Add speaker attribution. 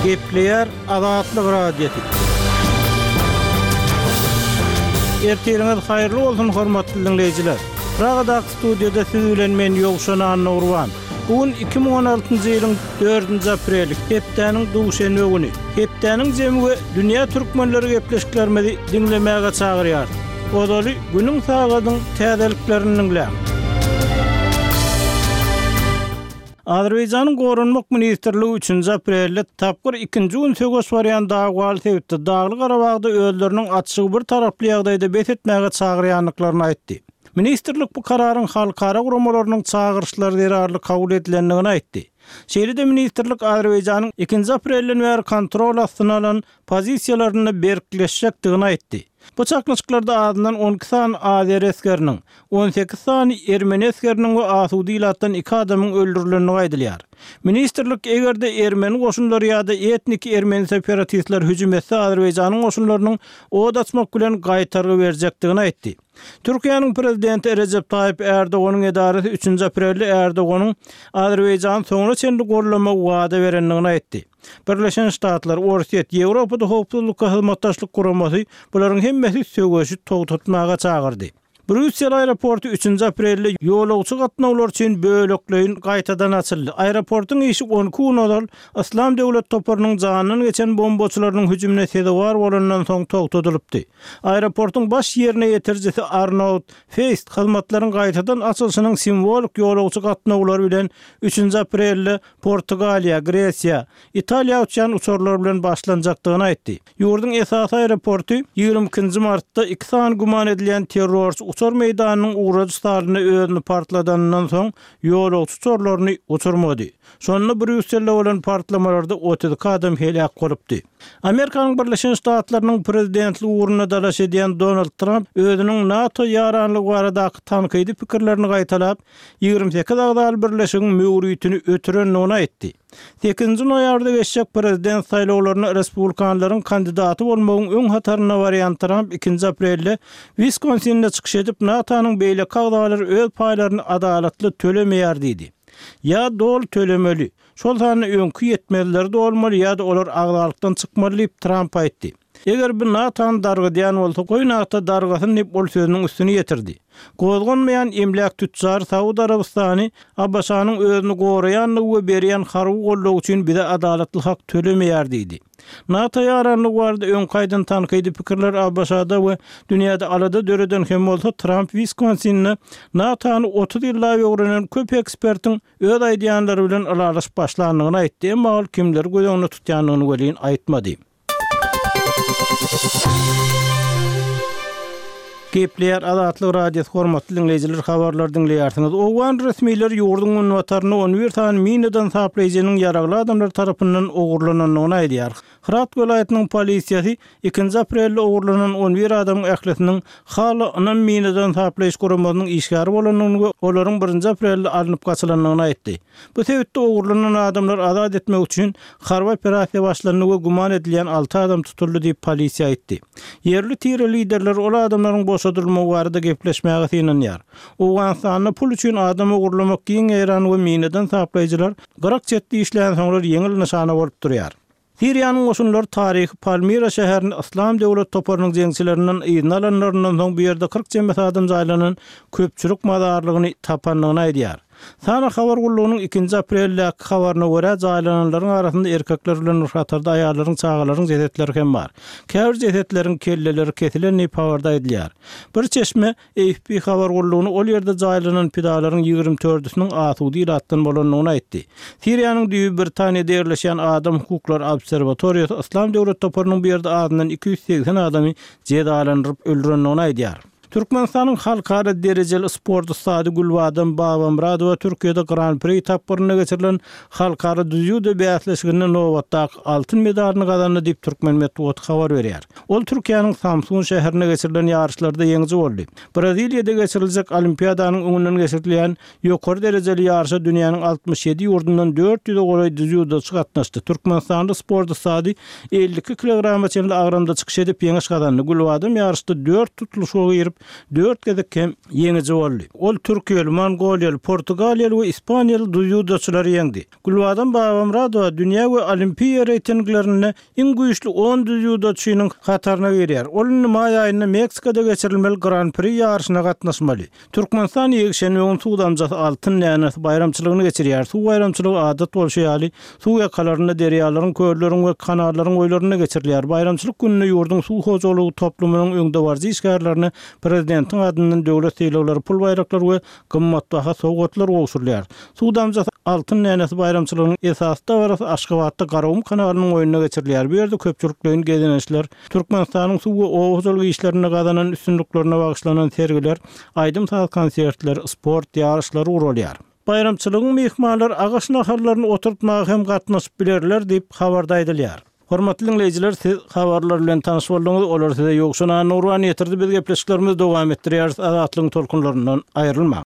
Speaker 1: Gepleyer Azatlyk radiosu. Ertiriniz haýyrly bolsun hormatly dinleýijiler. Pragada studiyada siz bilen men Ýogşan Nurwan. Bugün 2016-njy ýylyň 4-nji apreli, hepdeniň duşenbe güni. Hepdeniň jemgy dünýä türkmenleri gepleşiklerimizi dinlemäge çagyrýar. Odaly günüň sagadyň täzeliklerini dinleýär. Azerbaýjanyň Gorunmak Ministrligi 3-nji aprelde tapgyr 2-nji gün sögüş barýan dagwaly sebäpli Dagly Garabagda özleriniň açygy bir taraply ýagdaýda besetmäge çagyrýanlyklaryny aýtdy. Ministrlik bu kararyň halkara guramalarının çağırışları derarlı kabul edilenligini aýtdy. Şeýle-de ministrlik Azerbaýjanyň 2-nji aprelden bäri kontrol astyna alan pozisiýalaryny berkleşjekdigini aýtdy. Bu çaklaşyklarda adydan 12 san Azer eskeriniň, 18 san Ermeni eskeriniň we Asudy ilatdan 2 adamyň öldürilenini aýdylýar. Ministrlik egerde Ermeni goşunlary ýa-da etnik Ermeni separatistler hüjüm etse Azerbaýjanyň goşunlarynyň od açmak bilen gaýtargy berjekdigini aýtdy. Türkiýanyň prezidenti Recep Tayyip Erdoğan'ın edaresi 3-nji aprelde Erdoğan'ın Azerbaýjan soňra çenli gorlama wada berenligini aýtdy. Birleşen Ştatlar, Orset, Ýewropada howpsuzlukka hyzmatdaşlyk guramasy bularyň hemmesi sögüşi togtatmaga çagyrdy. Brüssel aeroportu 3-nji aprelde ýolagçy gatnawlar üçin bölekleýin gaýtadan açyldy. Aeroportuň işi 12 gün Islam döwlet toparynyň janyny geçen bombaçylaryň hüjümine sebäp bolandan soň togtadylypdy. Aeroportuň baş ýerine ýetirjisi Arnaud Feist hyzmatlaryň gaýtadan açylyşynyň simwolik ýolagçy gatnawlary bilen 3-nji aprelde Portugaliýa, Gresiýa, Italiýa uçan uçurlar bilen başlanjakdygyny aýtdy. Ýurdun esas aeroportu 22 martda 2 san guman edilen terrorçy uçur meýdanynyň uğraşy salyny özüni partladandan soň ýolagçy uçurlaryny uçurmady. Şonda Brüsselde bolan partlamalarda 30 adam helak bolupdy. Amerikanyň Birleşen Ştatlarynyň prezidentligi uğruna dalaş edýän Donald Trump özüniň NATO ýaranlygy baradaky tankydy pikirlerini gaýtalap 28 agdaly birleşigiň möwrüýetini ötürenligini aýtdy. 8-nji noýabrda geçjek prezident saýlawlaryna respublikanlaryň kandidaty bolmagyň öň hataryna barýan Trump 2-nji aprelde Wisconsin'de çykyş edip NATO'nyň beýle kagdalary öz paýlaryny adalatly tölemeýär diýdi. Ya dol tölemeli. Şol sany öňkü ýetmeliler dolmaly ýa-da olar agdalykdan çykmaly diýip Trump aýtdy. Eger bir NATO'ny dargydyan bolsa, goý NATO dargasyny diýip ol sözüniň üstüne ýetirdi. Gozgonmayan emlak tütjar Saudi Arabistany Abbasanyň özüni goraýanlygy we berýän harby gollag üçin bize adalatly hak tölemeýär diýdi. NATO ýaranlygy barada öňkaýdan tankydy pikirler Abbasada we dünýäde alada döreden hem bolsa Trump Wisconsin'ni NATO'ny 30 ýylla öwrenen köp ekspertiň öz aýdýanlary bilen alalaş başlandygyny aýtdy, emma ol kimler gözüňde tutýanlygyny welin aýtmady. Gepleyer Azatlyk radiosu hormatly dinleýijiler, habarlar dinleýärsiňiz. Owan resmiler ýurdun ünwataryny 11 san minadan saplaýjynyň ýaragly adamlar tarapyndan ogurlananyny aýdýar. Hirat welaýatynyň polisiýasy 2-nji aprelde ogurlanan 11 adamyň ählisiniň haly minadan saplaýyş guramasynyň işgary bolanyny we olaryň 1-nji aprelde alınıp gaçylanyny aýtdy. Bu sebäpde ogurlanan adamlar azat etmek üçin harby operasiýa başlanyny we guman edilen 6 adam tutuldy diýip polisiýa aýtdy. Yerli tire liderler ol adamlaryň boşadylmagy barada gepleşmäge synanýar. Owgansanyny pul üçin adam ogurlamak giň eran we minadan saplaýjylar 47 işlän soňra ýeňil nyşana bolup durýar. Siriýanyň goşunlary taryhy Palmira şäherini Islam döwlet toparynyň jeňçilerinden ýygyny alanlaryndan soň bu ýerde 40 jemgyýet adam jaýlanan köpçülik madarlygyny tapanlygyny aýdýar. Sana habar gullugynyň 2-nji aprelläki habaryna görä jaýlananlaryň arasynda erkekler bilen uşatarda aýallaryň çağalaryň jesetleri hem bar. Käbir jesetleriň kelleleri kesilen habarda edilýär. Bir çeşme AFP habar gullugyny ol ýerde jaýlanan pidalaryň 24-üsiniň Asudy ilatdan bolanyny aýtdy. Siriýanyň Düýü Britaniýada ýerleşen Adam Hukuklar Obserwatoriýasy Islam döwlet toparynyň bu ýerde adynyň 280 adamy jedalandyryp öldürendigini aýdýar. Türkmenistanyň halkara derejeli sport ustady Gulbadam Babamrad we Türkiýede Grand Prix tapyryna geçirilen halkara judo bäsleşiginde nowatda altyn medalyny gazandy diýip Türkmen Medwat habar berýär. Ol Türkiýanyň Samsun şäherine geçirilen ýarışlarda ýeňji boldy. Braziliýada geçiriljek olimpiadanyň öňünden geçirilen ýokary derejeli ýarışa dünýäniň 67 ýurdundan 400 goýy judoçy gatnaşdy. Türkmenistanda sport ustady 52 kilograma çenli agramda çykyş edip ýeňiş gazandy. Gulbadam ýarışda 4 tutuluşa girip 4 gezek hem ýeňiji boldy. Ol Türkiýeli, Mongoliýaly, Portugaliýaly we Ispaniýaly judoçylary ýeňdi. Gulbadan Babamradova dünýä we olimpiýa reytinglerini iň güýçli 10 judoçynyň kataryna girýär. Ol may aýynda Meksikada geçirilmeli Grand Prix ýarşyna gatnaşmaly. Türkmenistan ýegşen we suwdamjat altyn näňesi bayramçylygyny geçirýär. Suw bayramçylygy adat bolşaýaly, suw ýakalaryna derýalaryň, kölleriň we kanallaryň oýlaryna geçirilýär. Bayramçylyk gününe ýurdun suw hojalygy toplumynyň öňde barjy işgärlerini prezidentiň adyndan döwlet eýleklери, pul bayraklar we gymmatbaha sowgatlar gowşurlar. Suwdamjat altyn näňesi bayramçylygynyň esasy da Aşgabatda Garawum kanalynyň oýunyna geçirilýär. Bu ýerde köpçüliklerin gedenişler, Türkmenistanyň suw we hojalygy işlerine gazanan üstünlüklerine bagyşlanan sergiler, aýdym saat konsertler, sport ýarışlary urulýar. Bayramçylygyň mehmanlar agaç naharlaryny oturtmagy hem gatnaşyp bilerler diýip habarda aýdylýar. Hormatly dinleyijiler, siz habarlar bilen tanyş bolduňyz. Olar size ýokşuna nurwany ýetirdi. Biz gepleşiklerimizi dowam etdirýäris. Azatlygyň tolkunlaryndan aýrylma.